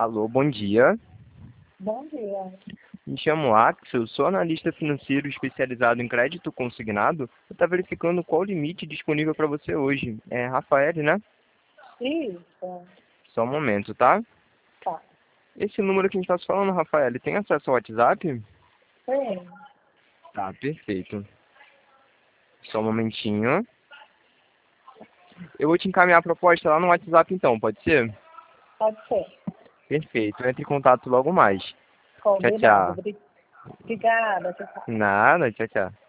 Alô, bom dia. Bom dia. Me chamo Axel, sou analista financeiro especializado em crédito consignado. Eu estou verificando qual o limite disponível para você hoje. É Rafael, né? Isso. Só um momento, tá? Tá. Esse número que a gente está falando, Rafael, ele tem acesso ao WhatsApp? Sim. Tá, perfeito. Só um momentinho. Eu vou te encaminhar a proposta lá no WhatsApp então, pode ser? Pode ser. Perfeito, entre em contato logo mais. Tchau, Combinado. tchau. Obrigada. Tchau, tchau. Nada, tchau, tchau.